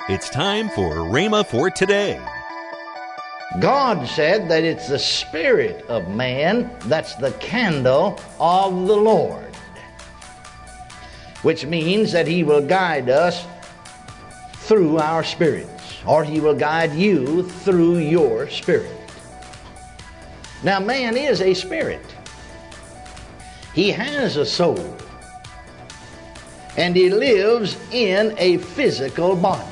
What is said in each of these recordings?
It's time for Rhema for today. God said that it's the spirit of man that's the candle of the Lord, which means that He will guide us through our spirits, or He will guide you through your spirit. Now, man is a spirit. He has a soul, and he lives in a physical body.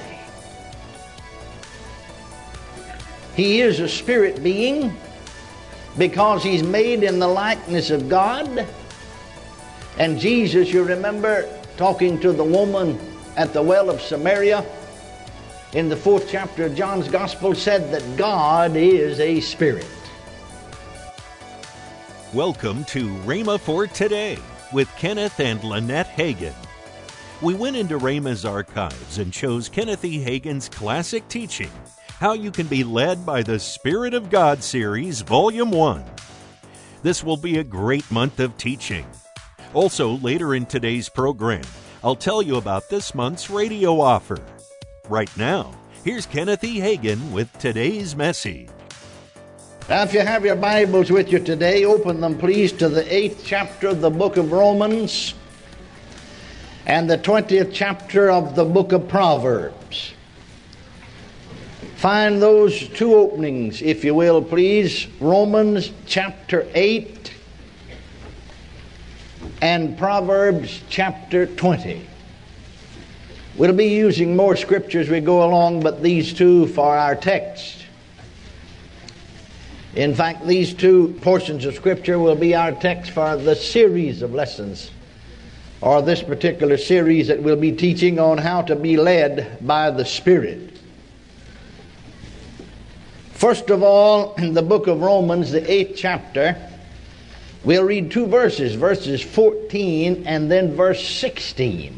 He is a spirit being because he's made in the likeness of God. And Jesus, you remember, talking to the woman at the well of Samaria in the 4th chapter of John's Gospel, said that God is a spirit. Welcome to Rhema for today with Kenneth and Lynette Hagin. We went into Rhema's archives and chose Kenneth E. Hagin's classic teaching, How You Can Be Led by the Spirit of God series, Volume 1. This will be a great month of teaching. Also, later in today's program, I'll tell you about this month's radio offer. Right now, here's Kenneth E. Hagin with today's message. Now, if you have your Bibles with you today, open them please to the 8th chapter of the book of Romans and the 20th chapter of the book of Proverbs. Find those two openings, if you will, please. Romans chapter 8 and Proverbs chapter 20. We'll be using more scripture as we go along, but these two for our text. In fact, these two portions of scripture will be our text for the series of lessons, or this particular series that we'll be teaching on how to be led by the Spirit. First of all, in the book of Romans, the 8th chapter, we'll read two verses, verses 14 and then verse 16.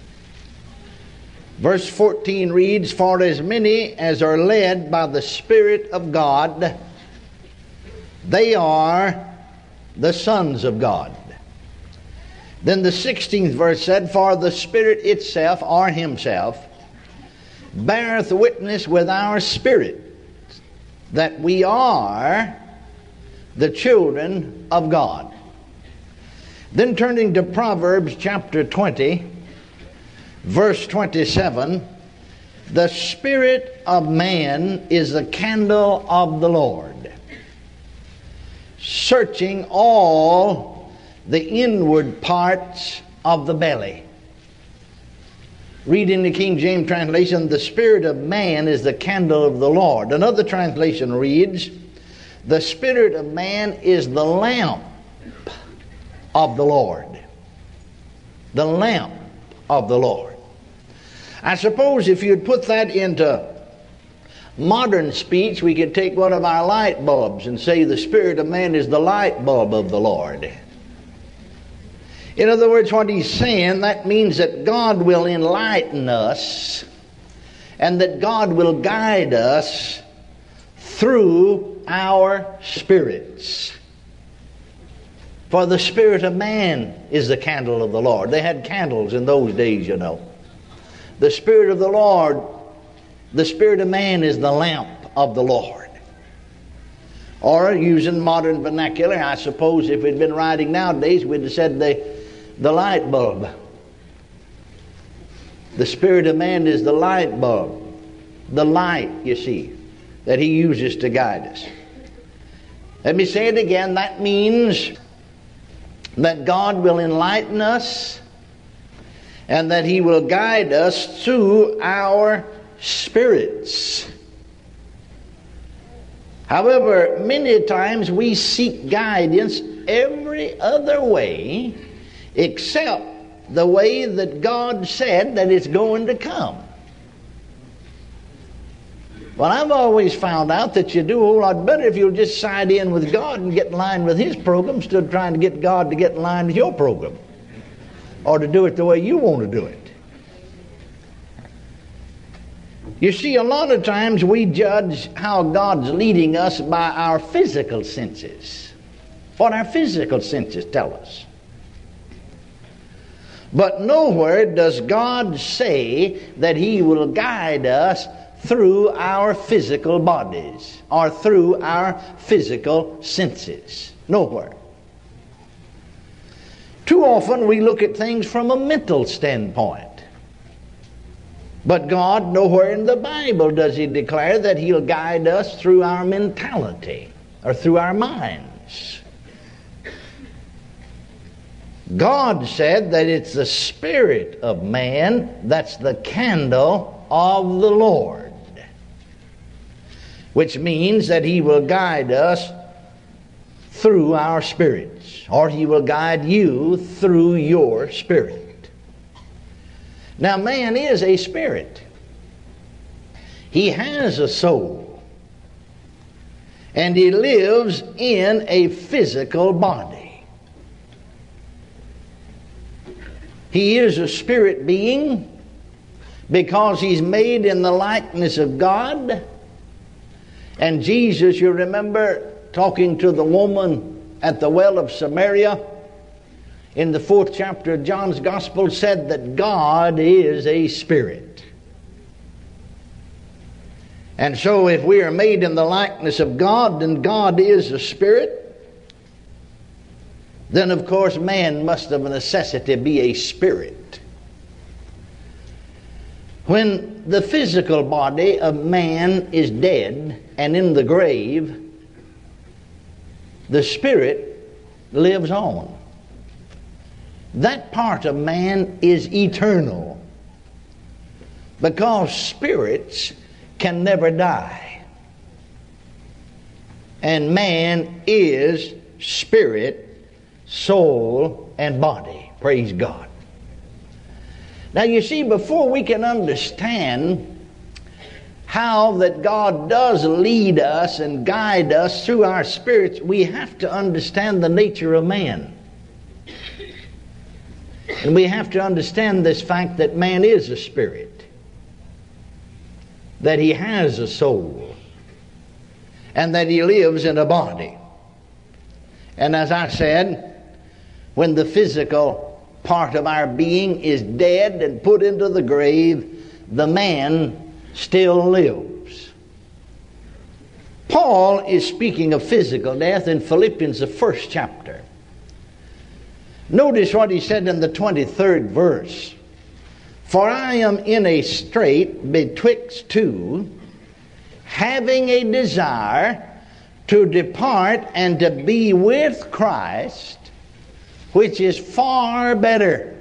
Verse 14 reads, For as many as are led by the Spirit of God, they are the sons of God. Then the 16th verse said, For the Spirit itself, or Himself, beareth witness with our spirit that we are the children of God. Then turning to Proverbs chapter 20, verse 27, the spirit of man is the candle of the Lord, searching all the inward parts of the belly. Reading the King James translation, the spirit of man is the candle of the Lord. Another translation reads, the spirit of man is the lamp of the Lord. The lamp of the Lord. I suppose if you'd put that into modern speech, we could take one of our light bulbs and say the spirit of man is the light bulb of the Lord. In other words, what he's saying, that means that God will enlighten us and that God will guide us through our spirits. For the spirit of man is the candle of the Lord. They had candles in those days, you know. The Spirit of the Lord, the spirit of man is the lamp of the Lord. Or using modern vernacular, I suppose if we'd been writing nowadays, we'd have said the light bulb. The spirit of man is the light bulb. The light, you see, that he uses to guide us. Let me say it again. That means that God will enlighten us and that He will guide us through our spirits. However, many times we seek guidance every other way except the way that God said that it's going to come. Well, I've always found out that you do a whole lot better if you'll just side in with God and get in line with His program instead of trying to get God to get in line with your program or to do it the way you want to do it. You see, a lot of times we judge how God's leading us by our physical senses, what our physical senses tell us. But nowhere does God say that He will guide us through our physical bodies or through our physical senses. Nowhere. Too often we look at things from a mental standpoint. But God, nowhere in the Bible does He declare that He'll guide us through our mentality or through our minds. God said that it's the spirit of man that's the candle of the Lord, which means that He will guide us through our spirits, or He will guide you through your spirit. Now, man is a spirit. He has a soul. And he lives in a physical body. He is a spirit being because he's made in the likeness of God. And Jesus, you remember, talking to the woman at the well of Samaria, in the 4th chapter of John's Gospel, said that God is a spirit. And so if we are made in the likeness of God, and God is a spirit, then of course man must of necessity be a spirit. When the physical body of man is dead and in the grave, the spirit lives on. That part of man is eternal because spirits can never die. And man is spirit, soul, and body. Praise God. Now you see, before we can understand how that God does lead us and guide us through our spirits, we have to understand the nature of man. And we have to understand this fact that man is a spirit, that he has a soul, and that he lives in a body. And as I said, when the physical part of our being is dead and put into the grave, the man still lives. Paul is speaking of physical death in Philippians, the 1st chapter. Notice what he said in the 23rd verse. For I am in a strait betwixt two, having a desire to depart and to be with Christ, which is far better.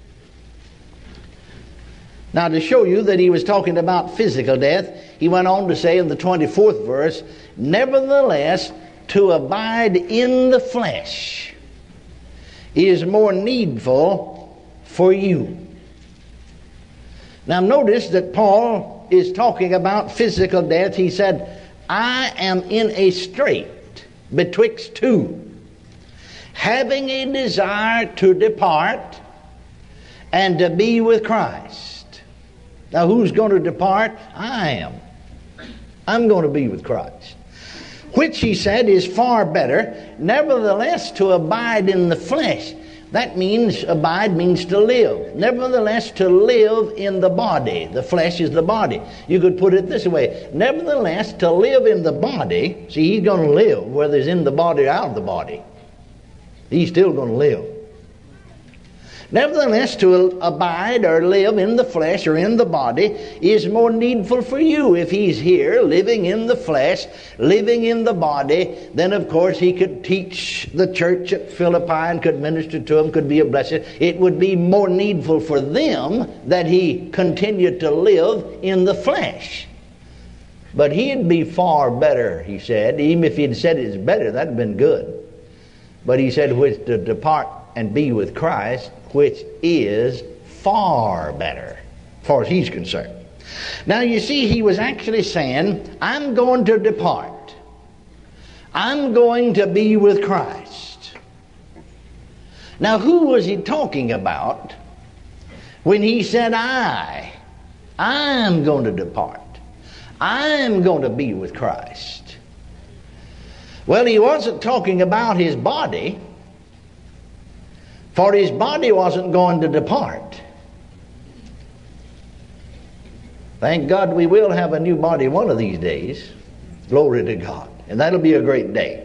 Now, to show you that he was talking about physical death, he went on to say in the 24th verse, nevertheless, to abide in the flesh is more needful for you. Now notice that Paul is talking about physical death. He said, I am in a strait betwixt two, having a desire to depart and to be with Christ. Now who's going to depart? I am. I'm going to be with Christ. Which, he said, is far better. Nevertheless, to abide in the flesh. That means, abide means to live. Nevertheless, to live in the body. The flesh is the body. You could put it this way. Nevertheless, to live in the body. See, he's going to live, whether he's in the body or out of the body. He's still going to live. Nevertheless, to abide or live in the flesh or in the body is more needful for you. If he's here, living in the flesh, living in the body, then of course he could teach the church at Philippi and could minister to them, could be a blessing. It would be more needful for them that he continued to live in the flesh. But he'd be far better, he said. Even if he'd said it's better, that'd have been good. But he said, which to depart and be with Christ, which is far better, as far as he's concerned. Now you see, he was actually saying, I'm going to depart. I'm going to be with Christ. Now who was he talking about when he said, I'm going to depart. I'm going to be with Christ. Well, he wasn't talking about his body, For his body wasn't going to depart. Thank God we will have a new body one of these days. Glory to God. And that'll be a great day.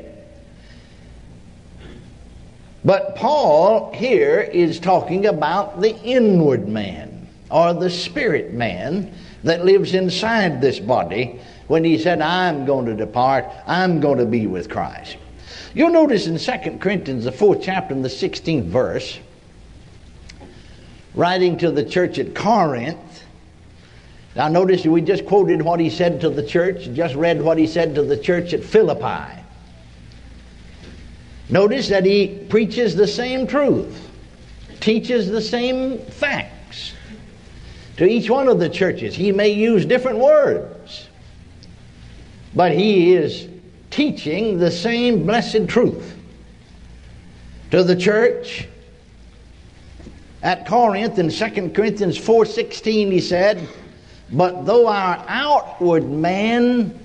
But Paul here is talking about the inward man, or the spirit man that lives inside this body, when he said, I'm going to depart, I'm going to be with Christ. You'll notice in 2 Corinthians, the 4th chapter and the 16th verse, writing to the church at Corinth. Now notice we just quoted what he said to the church, just read what he said to the church at Philippi. Notice that he preaches the same truth, teaches the same facts to each one of the churches. He may use different words, but he is teaching the same blessed truth. To the church at Corinth in 2 Corinthians 4:16 he said, but though our outward man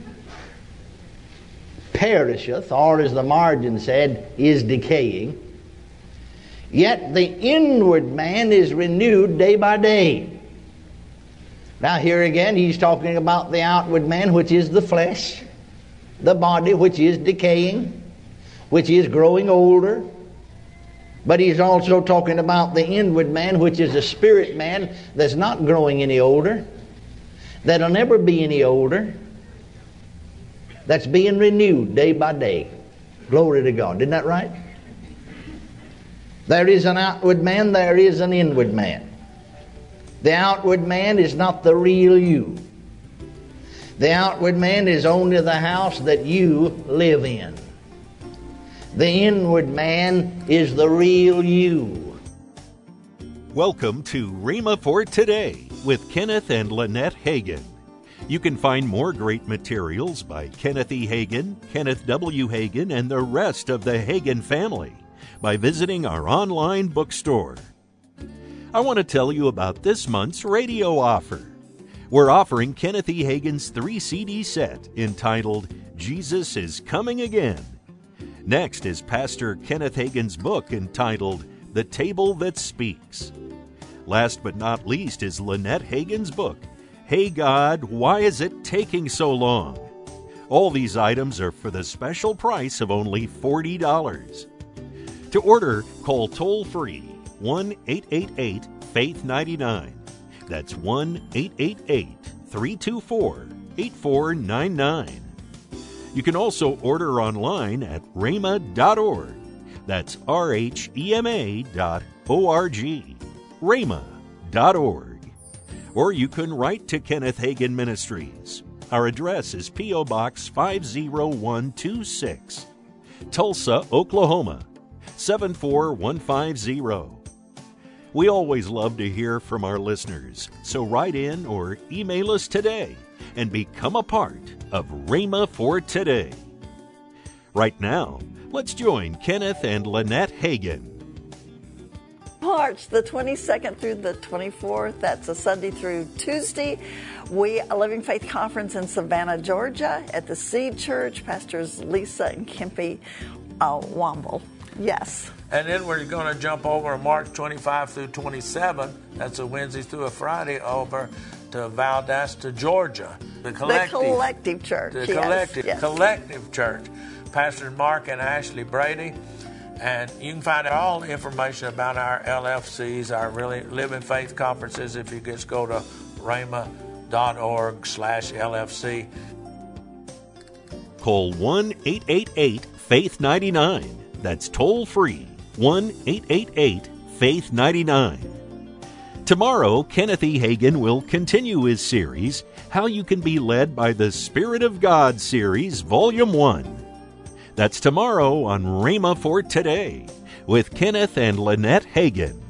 perisheth, or as the margin said, is decaying, yet the inward man is renewed day by day. Now here again he's talking about the outward man, which is the flesh, the body, which is decaying, which is growing older. But he's also talking about the inward man, which is a spirit man that's not growing any older, that'll never be any older, that's being renewed day by day. Glory to God. Isn't that right? There is an outward man, there is an inward man. The outward man is not the real you. The outward man is only the house that you live in. The inward man is the real you. Welcome to Rhema for Today with Kenneth and Lynette Hagin. You can find more great materials by Kenneth E. Hagin, Kenneth W. Hagin, and the rest of the Hagin family by visiting our online bookstore. I want to tell you about this month's radio offer. We're offering Kenneth E. Hagin's 3-CD set entitled Jesus is Coming Again. Next is Pastor Kenneth Hagin's book entitled The Table That Speaks. Last but not least is Lynette Hagin's book, Hey God, Why Is It Taking So Long? All these items are for the special price of only $40. To order, call toll-free 1-888-FAITH-99. That's 1-888-324-8499. You can also order online at rhema.org. That's rhema.org. rhema.org. Or you can write to Kenneth Hagin Ministries. Our address is P.O. Box 50126, Tulsa, Oklahoma 74150. We always love to hear from our listeners, so write in or email us today and become a part of Rhema for Today. Right now, let's join Kenneth and Lynette Hagin. March the 22nd through the 24th, that's a Sunday through Tuesday, we are Living Faith Conference in Savannah, Georgia at the Seed Church, Pastors Lisa and Kempe Womble. Yes. And then we're going to jump over March 25 through 27, that's a Wednesday through a Friday, over to Valdosta, Georgia. The Collective Church. The Collective Church. Pastors Mark and Ashley Brady. And you can find all the information about our LFCs, our really Living Faith conferences, if you just go to rhema.org/LFC. Call 1-888-FAITH-99. That's toll free, 1-888-FAITH-99. Tomorrow, Kenneth E. Hagin will continue his series, How You Can Be Led by the Spirit of God series, Volume 1. That's tomorrow on Rhema for Today with Kenneth and Lynette Hagin.